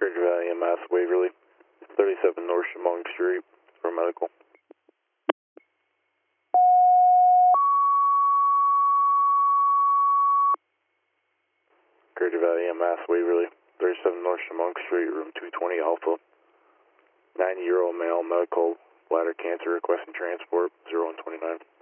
Courage Valley, MS Waverly, 37 North Chemung Street for medical. Courage Valley, MS Waverly, 37 North Chemung Street, room 220 Alpha. 90-year-old male, medical, bladder cancer, requesting transport, 0129.